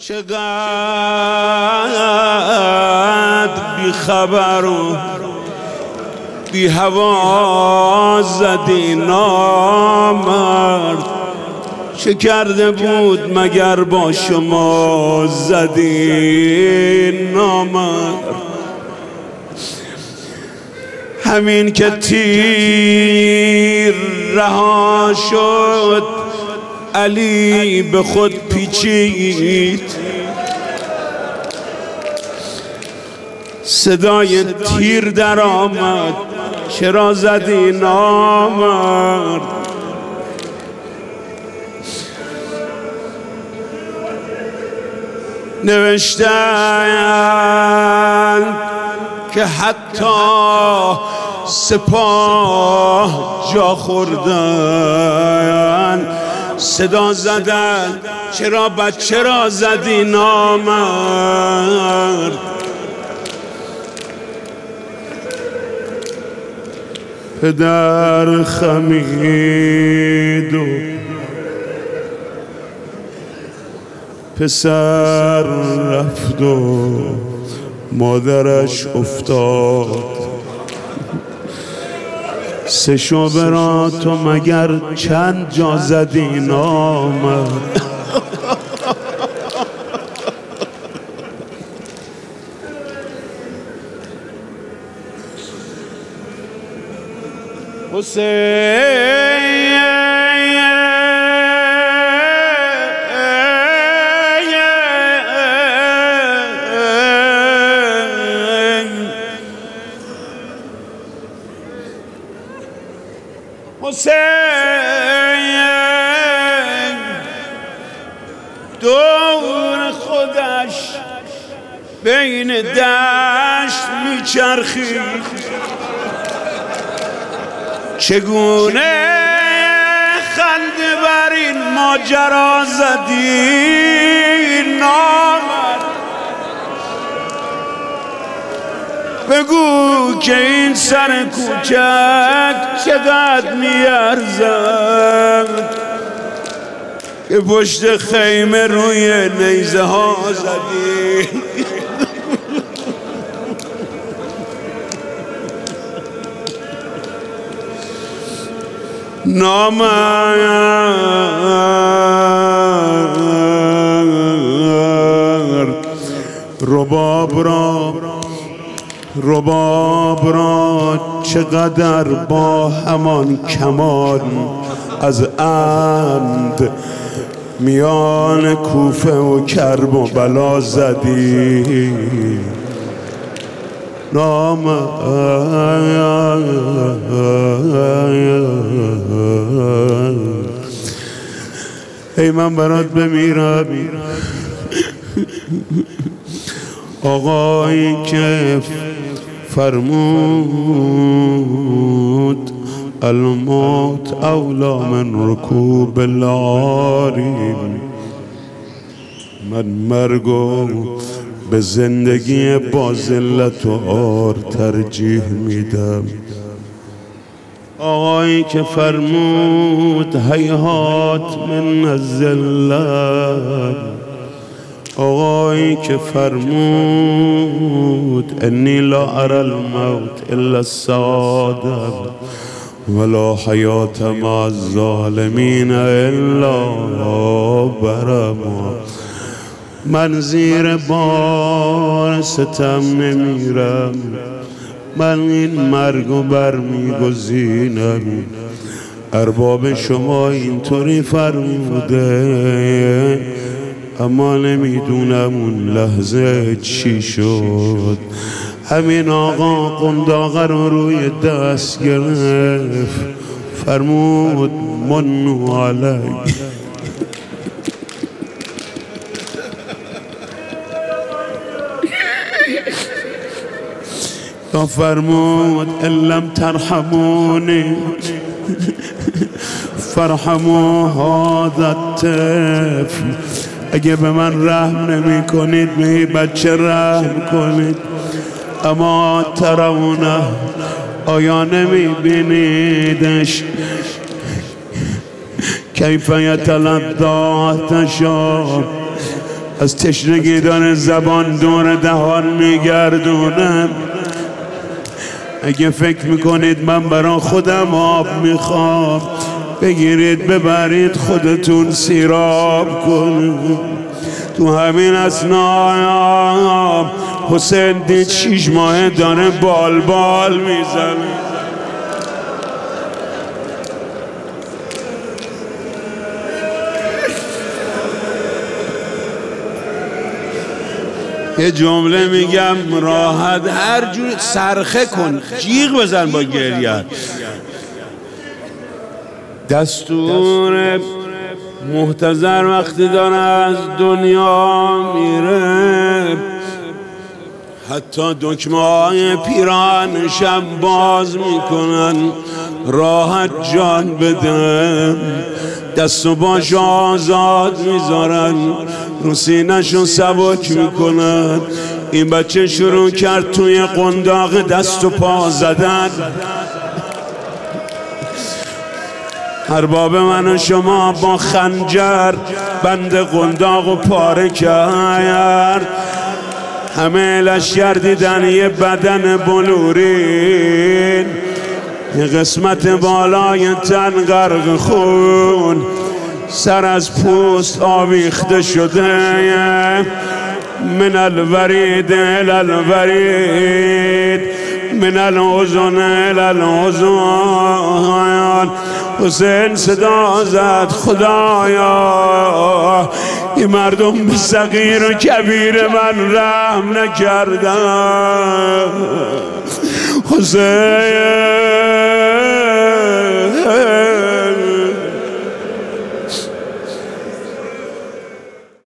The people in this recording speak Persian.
چقدر بی خبر و بی هوا زدی نامرد، چه کرده بود مگر با شما زدی نامرد؟ همین که تیر رها شد علی به خود پیچید، صدای تیر در آمد چرا زدی نامرد؟ نوشتن که حتی سپاه جا خوردن، صدا زدن چرا بچه را زدی نامرد؟ پدر خمید و پسر رفت و مادرش افتاد، سه شعبه را تو مگر چند جا زدی نامرد؟ حسین دور خودش بین دشت میچرخید، چگونه خنده بر این ماجرا زدی نامرد؟ بگو که این سر کوچک چقدر میارزد که پشت خیمه روی نیزه ها زدی. نامرد رباب را چقدر با همان کمان از عمد میان کوفه و کرب و بلا زدی نامرد. ای من برات بمیرم، آقایی که فرمود الموت اولا من رکوب العاریم، من مرگو به زندگی با ذلت و عار ترجیح میدم. آقایی که فرمود هیهات من الذلت، آقایی که فرمود انی لا اری الموت الا السعاده ولا حیات مع الظالمین الا برما. من زیر بار ستم نمیرم، من این مرگو برمیگزینم. ارباب شما اینطوری فرموده، اما نمیدونم اون لحظه چی شد. همین آقا قنداقه رو روی دست گرفت، فرمود منو علی. تا فرمود ان لم ترحمونی فرحموا هذا الطفل، اگه به من رحم نمی کنید به این بچه رحم کنید. اما ترونه، آیا نمی بینیدش کیف یتلذا احتشام، از تشنگی داره زبان دور دهان میگردونم. اگه فکر میکنید من برا خودم آب میخوام، بگیرید ببرید خودتون سیراب کنید. تو همین اثنا حسین دید 6 ماهه داره بال بال میزنه. یه جمله میگم راحت، هر جور صرخه کن، جیغ بزن با گریه. دستور محتضر وقتی داره از دنیا میره، حتی دکمه های پیرانشم باز میکنن راحت جان بده. دست و باش آزاد میذارن، رو سینه‌شو سبک میکنن. این بچه شروع کرد توی قنداق دست و پا زدن. ارباب من و شما با خنجر بند قنداق و پاره کرد. همه لشکر دیدن یه بدن بلورین، یه قسمت بالای تن غرق خون، سر از پوست آویخته شده. من الورید الالورید، من الحزن الالحزن. حسین صدا زد خدایا این مردم به صغیر و کبیر من رحم نکردن. حسین